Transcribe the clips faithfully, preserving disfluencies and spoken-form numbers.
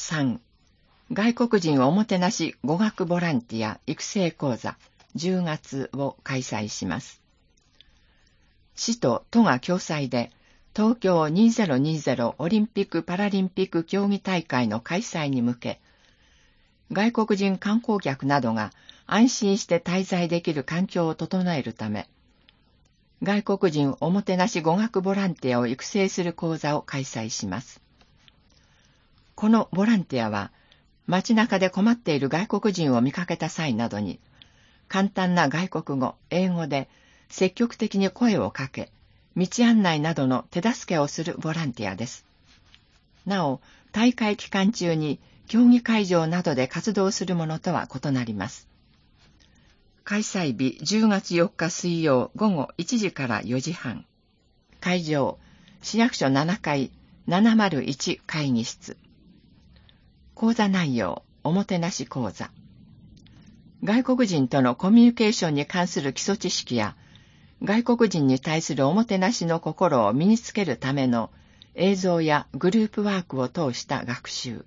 さん、外国人おもてなし語学ボランティア育成講座じゅうがつを開催します。市と都が共催で、東京にせんにじゅうオリンピック・パラリンピック競技大会の開催に向け、外国人観光客などが安心して滞在できる環境を整えるため、外国人おもてなし語学ボランティアを育成する講座を開催します。このボランティアは、街中で困っている外国人を見かけた際などに、簡単な外国語、英語で積極的に声をかけ、道案内などの手助けをするボランティアです。なお、大会期間中に競技会場などで活動するものとは異なります。開催日じゅうがつよっか水曜午後いちじからよじはん。会場、市役所ななかいななまるいち会議室。講座内容、おもてなし講座。外国人とのコミュニケーションに関する基礎知識や、外国人に対するおもてなしの心を身につけるための映像やグループワークを通した学習。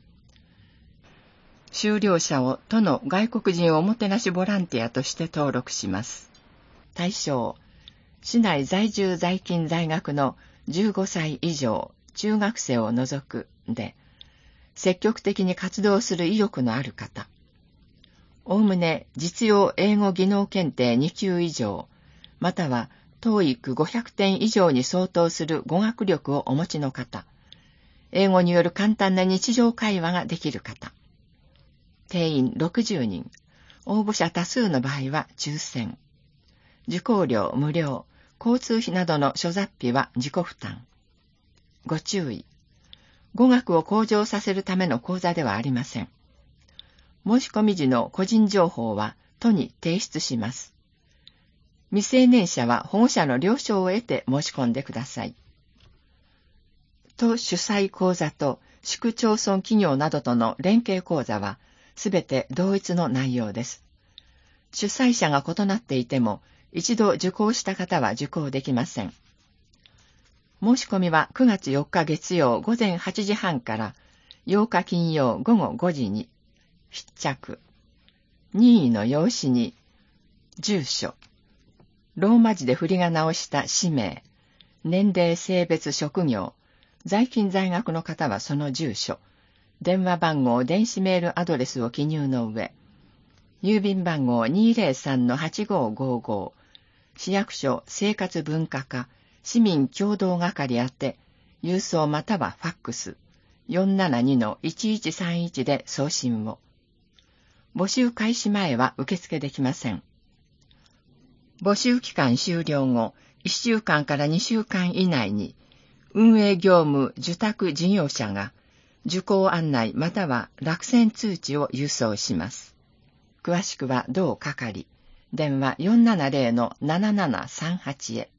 修了者を都の外国人おもてなしボランティアとして登録します。対象、市内在住在勤在学のじゅうごさい以上、中学生を除くで、積極的に活動する意欲のある方。おおむね実用英語技能検定にきゅう以上、または トーイックごひゃくてん以上に相当する語学力をお持ちの方。英語による簡単な日常会話ができる方。定員ろくじゅうにん。応募者多数の場合は抽選。受講料無料。交通費などの諸雑費は自己負担。ご注意。語学を向上させるための講座ではありません。申し込み時の個人情報は都に提出します。未成年者は保護者の了承を得て申し込んでください。都主催講座と市区町村企業などとの連携講座はすべて同一の内容です。主催者が異なっていても、一度受講した方は受講できません。申し込みはくがつよっか月曜午前はちじはんからようか金曜午後ごじに必着。任意の用紙に住所、ローマ字で振り仮名をした氏名、年齢、性別、職業、在勤在学の方はその住所、電話番号、電子メールアドレスを記入の上、郵便番号 にーぜろさんのはちごーごーごー、市役所生活文化課市民共同係宛て、郵送またはファックス よんななにのいちいちさんいち で送信を。募集開始前は受付できません。募集期間終了後、いっしゅうかんからにしゅうかん以内に、運営業務受託事業者が受講案内または落選通知を郵送します。詳しくは同係、電話 よんななぜろのななななさんはち へ。